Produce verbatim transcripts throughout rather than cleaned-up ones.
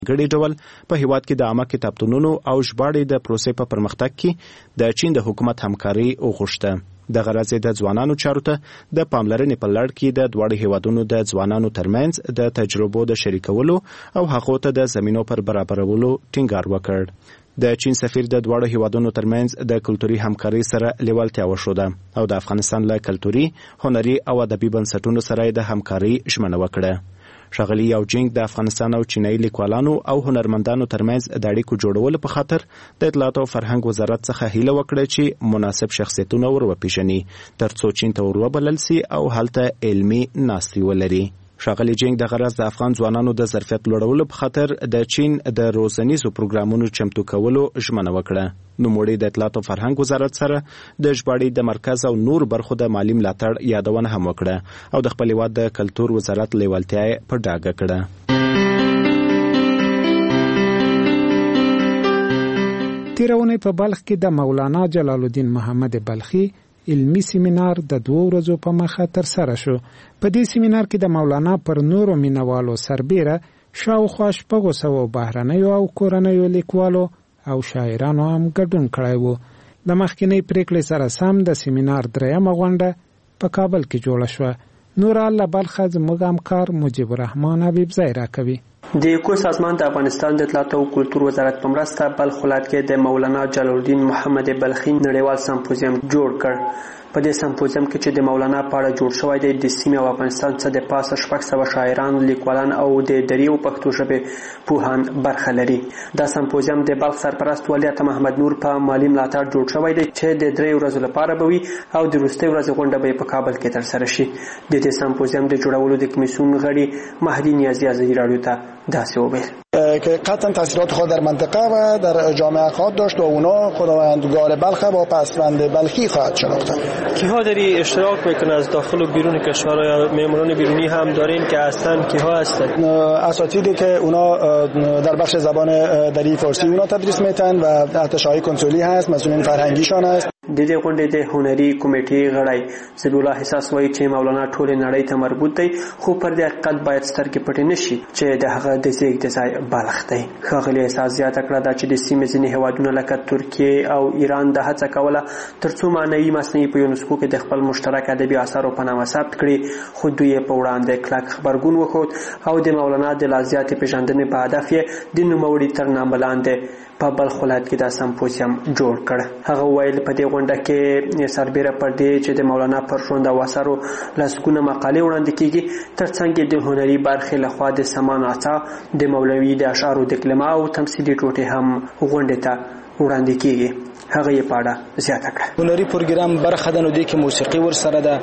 ګډي ډول په هیواد کې د عامه کتابتونونو او ژباړې د پروسې په پرمختګ کې د چین د حکومت همکاري وغوښته. د غرض د ځوانانو چارو ته د پاملرنې په لړ کې د دواړو هیوادونو د ځوانانو ترمنځ د تجربو د شریکولو او هغو ته د زمینو پر برابرولو ټینګار وکړ. د چین سفیر د دواړو هیوادونو ترمنځ د کلتوري همکارۍ سره لیوالتیا وښوده او د افغانستان له کلتوري، هنري او ادبي بنسټونو سره د همکارۍ ژمنه وکړه. ښاغلي یاو جینګ د افغانستان او چینایي لیکوالانو او هنرمندانو ترمنځ د اړیکو جوړولو په خاطر د اطلاعات او فرهنګ وزارت څخه هیله وکړه چې مناسب شخصیتونه ور وپېژني ترڅو چین ته ور وبلل سي او هلته علمي ناستې ولري. ښاغلي جینګ د غرض د افغان ځوانانو د ظرفیت لوړولو په خاطر د چین د روزنیزو پروګرامونو چمتو کولو ژمنه وکړه. نوموړي د اطلاعات او فرهنګ وزارت سره د ژباړې د مرکز او نور برخو د مالي ملاتړ یادونه هم وکړه او د خپل هیواد د کلتور وزارت لیوالتیا یې په ډاګه کړه. تېره اونۍ په بلخ کې د مولانا جلال الدین محمد بلخي علمي سیمینار د دوه ورځو په مخه ترسره شو. په دې سیمینار کې د مولانا پر نورو مینوالو سربیره شاوخوا شپږو سوو بهرنیو او کورنیو لیکوالو او شاعرانو هم ګډون کړی و. د مخکینۍ پریکړې سره سم د سیمینار دریمه غونډه په کابل کې جوړه شوه. نور الله بلخه زموږ همکار مجیب الرحمن حبیبزی راکوي. د یکو سازمان د افغانستان د اطلاعات او کلتور وزارت په مرسته بلخ ولایت کې د مولانا جلال الدین محمد بلخي نړیوال سمپوزیم جوړ کړ. په دې سمپوزیم کې چې د مولانا په اړه جوړ شوی دی د سیمې او افغانستان څخه د پاسه شپږ سوه شاعران، لیکوالان او د دري او پښتو ژبې پوهان برخه لري. دا سمپوزیم د بلخ سرپرست ولی عطا محمد نور په مالي ملاتړ جوړ شوی دی چې د درې ورځو لپاره به وي او د وروستۍ ورځې غونډه به په کابل کې ترسره شي. د دې سمپوزیم د جوړولو د کمیسیون غړي مهدی نیازی ازادي راډیو ته داسې وویل که قطعا تاثیرات خود در منطقه و در جامعه خواهد داشت و اونا خداوندگار بلخ با پسوند بلخی خواهد شناختن. کیها داری اشتراک میکنه از داخل و بیرون کشور یا معماران بیرونی هم دارین که اصلا کیها هستن؟ اساتیدی که اونا در بخش زبان دری فارسی اونا تدریس میتن و ارتشای کنسولی هست، مسئولین فرهنگیشان هست. د دې غونډې د هنري کمیټې غړی ذبیح الله حساس وایي چې مولانا ټولې نړۍ ته مربوط دی خو پر دې حقیقت باید سترګې پټې نشي چې د هغه د زیږد ځای بلخ دی. ښاغلي حساس زیاته کړه دا چې د سیمې ځینې هیوادونه لکه ترکیې او ایران د هڅه کوله ترڅو معنوي مصنوعي په یونسکو کې د خپل مشترک ادبي اثارو په نامه ثبت کړي خو دوی په وړاندې کلک خبرګون وښود او د مولانا د لا زیاتې پیژندنې په هدف یې د نوموړي تر نامه لاندې په بلخ ولایت کې دا سمپوزیم جوړ کړ. هغه ویل په دې غونډه کې سربیره پر دې چې د مولانا پر ژوند او اثارو لسګونه مقالې وړاندې کیږي ترڅنګ د هنري برخې لخوا د سمان اعصا د مولوي د اشعارو د کلمه او تمثیلي ټوټې هم غونډې ته وړاندې کیږي. هغه یې پاړه زیاته کړه. هنري پروګرام برخه د نو دی کې موسیقي ور سره د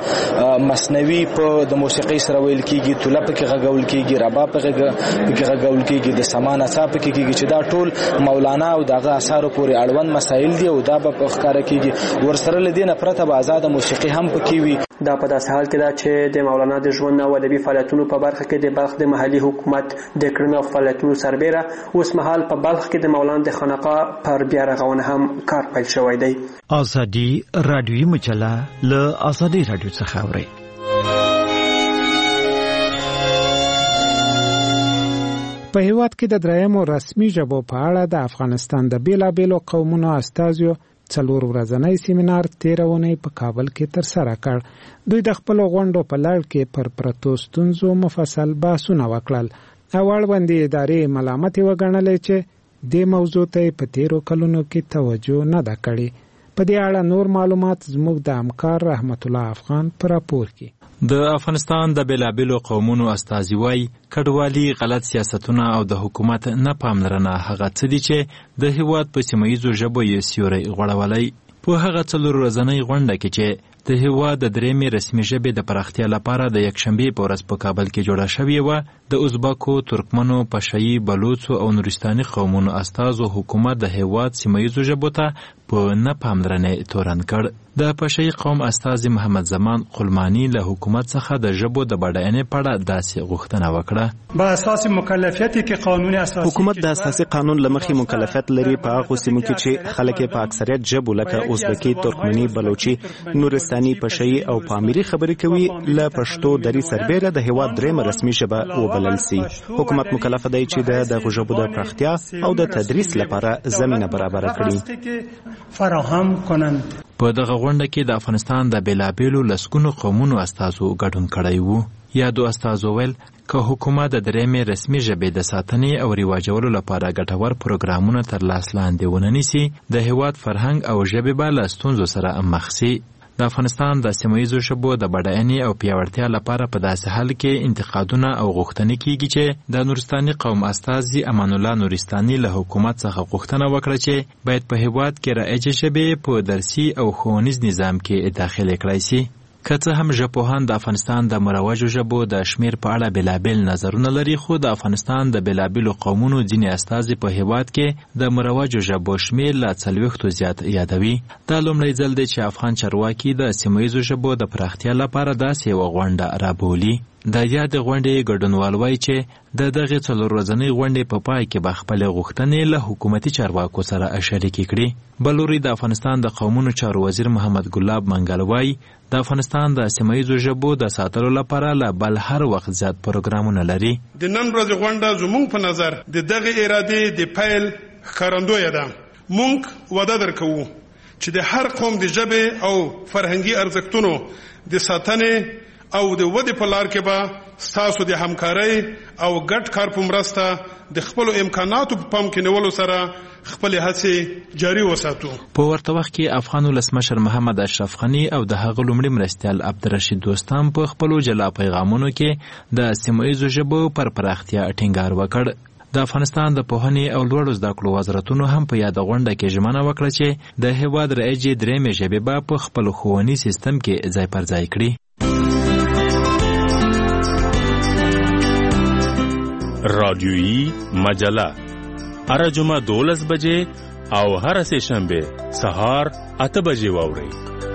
مصنوي په د موسیقي سره ویل کیږي، توله په کې غږول کیږي، رباب په کې غږول کیږي، د سمان اعصا په کې کیږي چې دا ټول مولانا او دغه اثارو پورې اړوند مسایل دي او دا په ښکارا کیږي. ور سره لدینه پرته به آزاد موسیقي هم پکې وي. دا په داسې حال کې ده چې د مولانا د ژوند او ادبي فعالیتونو په برخه کې د بلخ د محلي حکومت د کړنو او فعالیتونو سربیره اوس مهال په بلخ کې د مولانا د خانقاه پر بیا رغونه هم کار پیل شوی دی. ازادي رادیوي مجله له ازادي رادیو څخه اوري. په هیواد کې د درېیمو رسمي ژبو په اړه د افغانستان د بیلابیلو قومونو استازیو څلور ورځنی سیمینار تېره اونۍ په کابل کې ترسره کړ. دوی د خپلو غونډو په لړ کې پر پرتو ستونزو مفصل بحثونه وکړل او اړوندې ادارې ملامتې وګڼلې چې دې موضوع ته په تېرو کلونو کې توجه نه ده کړې. په دې اړه نور معلومات زموږ د همکار رحمت الله افغان په راپور کې. د افغانستان د بیلابیلو قومونو استازي وایي کډوالي، غلط سیاستونه او د حکومت نه پاملرنه هغه څه دي چې د هیواد په سیمه ییزو ژبو یې سیوری غوړولی. په هغه څلور ورځنۍ غونډه کې چې د هیواد د درېیمې رسمي ژبې د پراختیا لپاره د یکشنبې په ورځ په کابل کې جوړه شوې وه، د ازبکو، ترکمنو، پشهیي، بلوڅو او نورستاني قومونو استازو حکومت د هیواد سیمه ییزو ژبو ته په نه پاملرنې تورن کړ. د پشهیي قوم استازي محمد زمان قلماني له حکومت څخه د ژبو د بډاینې په اړه داسې غوښتنه وکړه. با اساس مکلفیت کې قانون اساسي حکومت د اساسي قانون لمخې مکلفیت لري په هغو سیمو کې چې خلک په اکثریت ژبو لکه ازبکي، ترکمني، بلوچي، نورستاني پښتاني په شي او پامیري خبرې کوي له پښتو دري سربېره د هیواد درېمه رسمي ژبه وبلل سي. حکومت مکلف دی چې د دغه ژبو د پراختیا او د تدریس لپاره زمینه برابره کړي. په دغه غونډه کې د افغانستان د بیلابیلو لسګونو قومونو استازو ګډون کړی وو. یادو استازو ویل که حکومت د درېمې رسمي ژبې د ساتنې او رواجولو لپاره ګټور پروګرامونه تر لاس لاندې ونه نیسي، د هیواد فرهنګ او ژبې به له ستونزو سره مخ سي. د افغانستان د سیمه‌ییزو ژبو د بډاینې او پیاوړتیا لپاره په داسې حال کې انتقادونه او غوښتنې کیږي چې د نورستاني قوم استازي امان الله نورستاني له حکومت څخه غوښتنه وکړه چې باید په هیواد کې رایجې ژبې په درسي او ښوونیز نظام کې داخله کړای شي. که څه هم ژبپوهان د افغانستان د مروجو ژبو د شمیر په اړه بېلابېل نظرونه لري، خو د افغانستان د بېلابېلو قومونو ځینې استازي په هیواد کې د مروجو ژبو شمیر له څلوېښتو زیات یادوي. دا لومړی ځل دی چې افغان چارواکي د سیمه‌ییزو ژبو د پراختیا لپاره داسې یوه غونډه رابولي. د یادې غونډې ګډونوال وایي چې د دغې څلور ورځنۍ غونډې په پای کې به خپلې غوښتنې له حکومتي چارواکو سره شریکې کړي. بل لوري د افغانستان د قومونو چارو وزیر محمد ګلاب منګل وایي د افغانستان د سیمه‌ییزو ژبو د ساتلو لپاره له بل هر وخت زیات پروګرامونه لري. د نن ورځې غونډه زموږ په نظر د دغې ارادې د پیل ښکارندویه ده. موږ وعده درکوو چې د هر قوم د ژبې او فرهنګي ارزښتونو د ساتنې او د ودې په لار کې به ستاسو د همکارۍ او ګډ کار په مرسته د خپلو امکاناتو په پام کې نیولو سره خپل هڅې جاري وساتو. په ورته وخت کې افغان ولسمشر محمد اشرف غني او د هغه لومړي مرستیال عبدالرشید دوستم په خپلو جلا پیغامونو کې د سیمه‌ییزو ژبو پر پراختیا ټینګار وکړ. د افغانستان د پوهنې او لوړو زده کړو وزارتونو هم په یاده غونډه کې ژمنه وکړه چې د هیواد رایجې درېیمې ژبې به په خپلو ښوونیز سیستم کې ځای پر ځای کړي. رادیویی مجله هر جمعه دولس بجې او هر سه شنبه سهار اته بجې واورئ.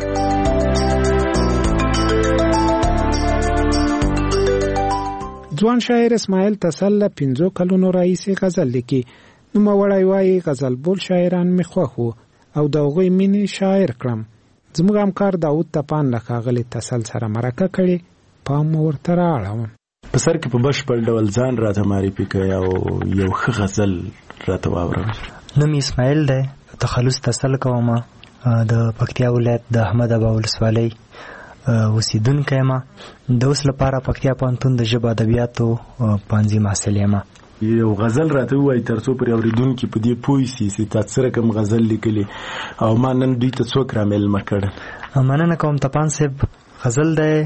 ځوان شاعر اسماعیل تسل پنځو کلونو راهیسې غزل لیکي. نوموړی وایي غزل بول شاعران مې خوښ وو او د هغوی مینې شاعر کړم. زموږ همکار داود تپان له ښاغلي تسل سره مرکه کړې، پام ورته رااړوم. په سر کې په بشپړ ډول ځان راته معرفي کړئ او یو ښه غزل راته واوروئ. نوم اسماعیل دی، تخلص تسل کوم، د پکتیا ولایت د احمد ابا ولسوالۍ اوسیدونکی یم. د اوس لپاره پکتیا پوهنتون د ژبو ادبیاتو پوهنځي محصل یم. یو غزل راته ووایي تر څو پرې اورېدونکي په دې پوه سي چې تا څه رقم غزل لیکلې او ما نن دوی ته څوک رامیلمه کړل. مننه کوم تپان صاحب. غزل دی: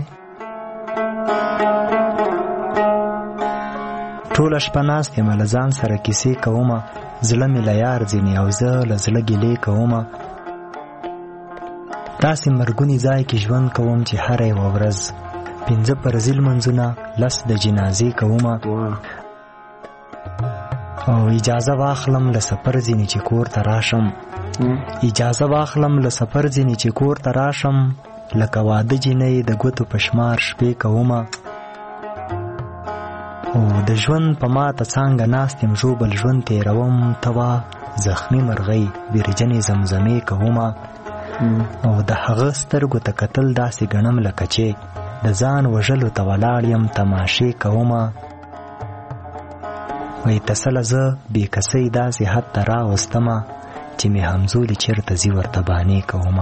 ټوله شپه ناست یم له ځان سره کیسې کومه، زړه مې له یار ځینې او زه له زړه ګیلې کومه. داسې مرګوني ځای کې ژوند کوم چې هره یوه ورځ پنځه فرضي لمونځونه لس د جنازې کومه. او اجازه واخلم له سفر ځینې چې کور ته راشم، اجازه واخلم له سفر ځینې چې کور ته راشم، لکه واده جینۍ د ګوتو په شمار شپې کومه. او د ژوند په ماته څانګه ناست یم ژوبل ژوند تېروم، توا زخمي مرغۍ بیرجنې زمزمې کومه. او د هغه سترګو ته کتل داسې ګڼم لکه چې د ځان وژلو ته ولاړ یم تماشې کومه. وایي تسله زه بې کسۍ داسې حد ته راوستمه چې مې همزولي چېرته ځي ورته بانې کومه.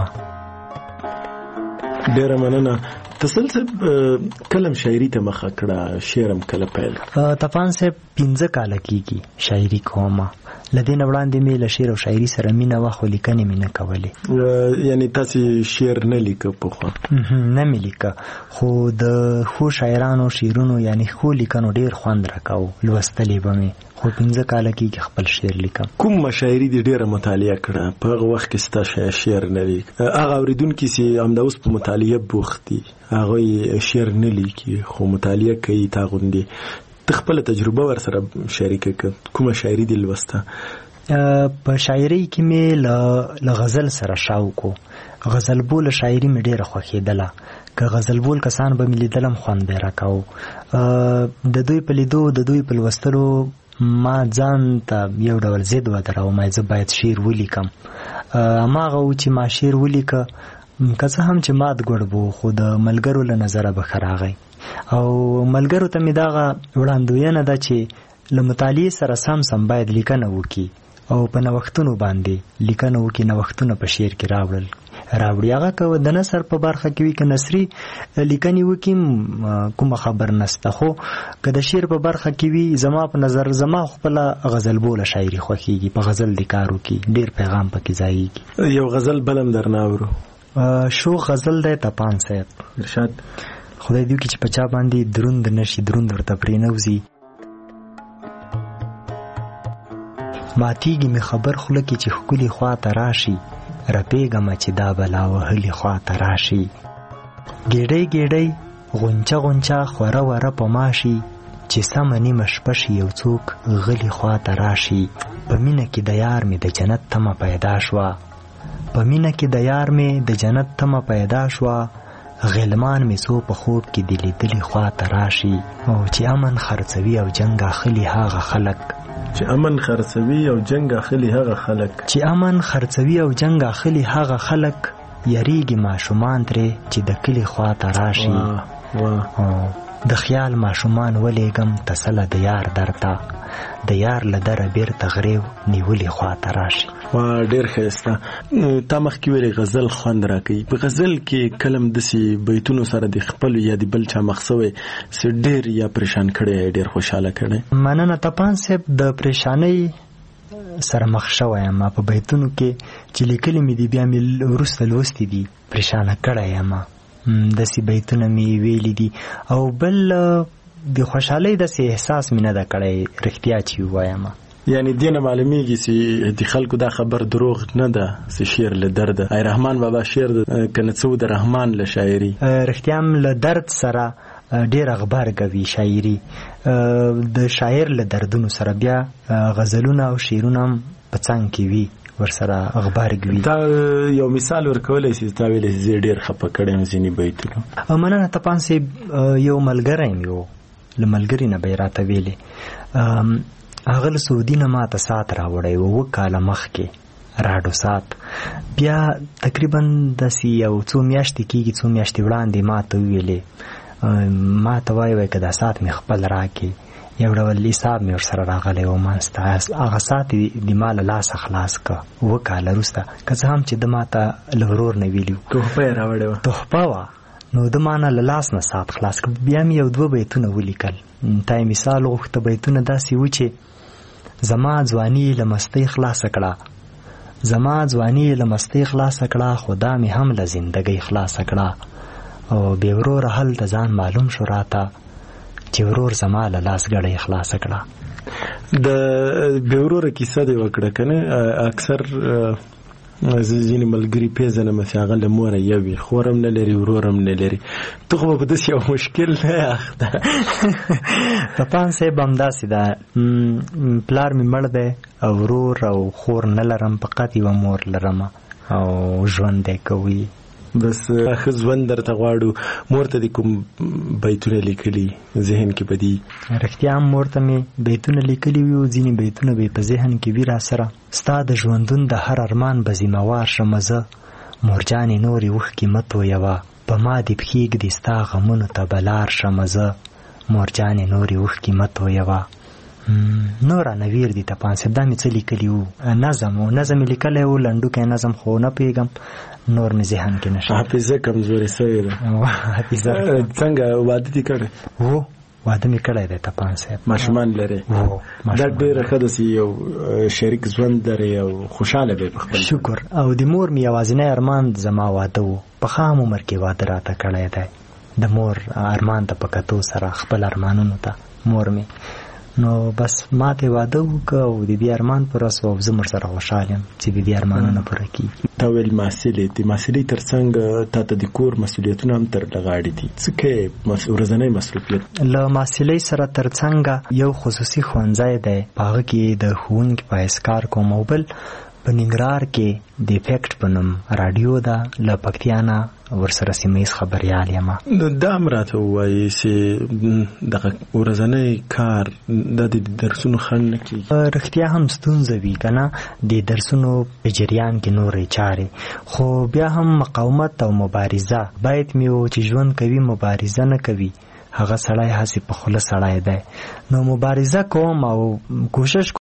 ډېره مننه. تسل صاحب کلم شاعري ته مخه کړه، شعرم کله پیل؟ تپان صاحب پنځه کاله کېږي شاعري کومه. له دې نه وړاندې مې له شعر او شاعري سره مینه وه، خو لیکنې مې نه کولې. یعنې تاسې شعر نه لیکه پخوا؟ نه مې لیکه، خو د ښو شاعرانو شعرونو یعنې ښو لیکنو ډېر خوند راکاو، لوستلې به مې، خو پنځه کاله کېږي خپل شعر لیکم. کوم مشاعري دې ډېره مطالعه کړه په هغه وخت کې ستا شعر نه لیک؟ هغه اورېدونکي چې همدا اوس په مطالعه بوخت دي هغوی شعر نه لیکي خو مطالعه کوي تا غوندې، ته خپله تجربه ورسره شریکه کړه، کومه شاعري دې لوسته؟ په شاعرۍ کې مې له غزل سره شوق و. غزل بوله شاعري مې ډېره خوښېدله، که غزل بول کسان به مې لیدلم خوند به یې راکاو. د دوی په لیدو د دوی په لوستلو ما ځان ته یو ډول ضد ودراوم، زه باید شعر ولیکم. هماغه و چې ما شعر ولیکه که څه هم چې مات ګوړ بو خو د ملګرو له نظره به ښه راغی او ملګرو ته مې دغه وړاندوینه ده چې له مطالعې سره سم سم باید لیکنه وکړي او په نوښتونو باندې لیکنه وکړي. نوښتونه په شعر کې راوړل راوړي هغه که د نثر په برخه کې وي که نثري لیکنې وکړي کومه خبر نسته، خو که د شعر په برخه کې وي زما په نظر زما خپله غزل بوله شاعري خوښېږي. په غزل د کار وکړي ډېر پیغام پکې ځایږي. یو غزل بل هم درنه اورو. شو غزل دی تپان صاحب. ارشاد. خدای دې وکړي چې په چا باندې دروند نشي، دروند ورته پرې نه وځي. ماتیږي مې خبر خوله کې چې ښکلي خوا ته راشي، رپېږمه چې دا بلا وهلي خوا ته راشي. ګېډۍ ګېډۍ غونچه غونچه خوره وره په ماشي، چې سمه نیمه شپه شي یو څوک غلي خوا ته راشي. په مینه کې د یار مې د جنت تمه پیدا شوه، په مینه کې د یار مې د جنت تمه پیدا شوه. غلمان مې څو په خوب کې د لیدلي خوا ته راشي. او چې امن خرڅوي او جنګ اخلي هغه خلک، چې امن خرڅوي او جنگ اخلي هغه خلک، چې امن خرڅوي او جنگ اخلي هغه خلک. یریږي ماشومان ترې چې د کلي خوا ته راشي. د خیال ماشومان ولیږم تسله د یار درته، د یار له دره بیرته غریو نیولي خوا ته راشي. وا ډېر ښایسته. تا مخکې ویلې غزل خوند راکوي. په غزل کې کلم داسې بیتونو سره د خپلو یا د بل چا مخ سوی څه ډېر یا پریشان کړی، ډېر خوشحاله کړی؟ مننه تپان صاحب. د پریشانۍ سره مخ شوی یم په بیتونو کې چې لیکلي مې دي، بیا مې وروسته لوستي دي، پریشانه کړی یم. داسې بیتونه مې ویلي دي. او بل د خوشحالۍ داسې احساس مې نه ده کړی، رښتیا چې ووایم. یعنی دینه معلومیږي چې د خلکو دا خبر دروغ نه ده چې شعر له درده. ای رحمان بابا شعر ده کنه څو د رحمان له شاعري. رښتیا هم له درد سره ډېر اخبار کوي شاعري، د شاعر له دردونو سره. بیا غزلونه او شعرونه هم په څنګ کې وي ورسره اخبار کوي. دا یو مثال ورکولی شي؟ تا ویلې زه ډېر خفه کړی یم ځینې بیتونه. مننه تپان صاحب. یو ملګری یم، یو له ملګري نه به یې راته ویلې. هغه له سعودي نه ما ته ساعت راوړی و، اووه کاله مخکې راډو ساعت. بیا تقریبا داسې یو څو میاشتې کېږي، څو میاشتې وړاندې ما ته وویلې، ما ته وایي وایي که دا ساعت مې خپل راکړې. یو ډول حساب مې ورسره راغلی و منځته. هغه ساعت یې د ما له لاسه خلاص کړه اووه کاله وروسته، که څه هم چې ده ما ته له ورور نه ویلي و. تحفه یې راوړې وه. تحفه وه. نو ده ما نه له لاس نه ساعت خلاص کړه. بیا مې یو دوه بیتونه ولیکل. تا یې مثال غوښته. بیتونه داسې و چې زما ځواني له مستۍ خلاصه کړه، زما ځواني له مستۍ خلاصه کړه، خو دا مې هم له زندګۍ خلاصه کړه. او بې وروره هلته ځان معلوم شو راته چې ورور زما له لاس ګړۍ خلاصه کړه. د بې وروره کیسه دې وکړه که نه؟ اکثر ځینې ملګري پیژنم چې هغه له موره یو وي، خور هم نه لري ورور هم نه لري. ته خو به په داسې یو مشکل نه اخته. تپان صاحب همداسې ده. پلار مې مړ دی او ورور او خور نه لرم، فقط یوه مور لرم او ژوند دی کوي. بس ښه ژوند درته غواړو. مور ته دې کوم بیتونه لیکلي ذهن کې به دي؟ رښتیا هم مور ته مې بیتونه لیکلي وي او ځینې بیتونه به یې په ذهن کې وي را سره. ستا د ژوندون د هر ارمان به ذمهوار شمه زه، مورجانې نورې اوښکې مه تویوه، په ما دې پښې ږدي ستا غمونو ته به لار شمه زه، مورجانې نورې اوښکې مه تویوه. نو رانه ویر دي تپان صاحب. دا مې څه لیکلي وو؟ نظم و نظم یې لیکلی وو، لنډوکی نظم، خو نه پوهېږم نور مې ذهن کې نشته. حافظه کمزورې سوې ده. حافظه څنګه واده دې کړی؟ هو واده مې کړی دی تپان صاحب. ماشومان لرې؟ دا ډېره ښه داسې یو شریک ژوند لرې او خوشحاله به په خپل. شکر. او د مور مې یوازینی ارمان زما واده و. په خام عمر کې واده راته کړی دی. د مور ارمان ته په کتو سره خپل ارمانونو ته مور مې. نو بس ما ته واده وکړه او د دې ارمان پوره شو او زه ورسره خوشحال یم چې د دې ارمانونه پوره کېږي. تا ویل محصلې د محصلۍ تر څنګ تا ته د کور مسؤلیتونه هم تر غاړې دي. څه کوې ورځنی مصروفیت؟ له محصلۍ سره تر څنګ یو خصوصي ښوونځی دی، په هغه کې د ښوونکي په حیث کار کوم، او بل په ننګرهار کې د افیکټ په نوم رادیو ده له پکتیا نه ورسره سیمهیز خبریال یم. دا هم راته ووایي چې دغه ورځنی کار د درسونو خنډ نه کېږي. رښتیا هم ستونزه وي که نه د درسونو په جریان کې نورې چارې، خو بیا هم مقاومت او مبارزه باید مې و چې ژوند کوي مبارزه نه کوي هغه سړی هسې په خوله سړی دی. نو مبارزه کوم او کوشش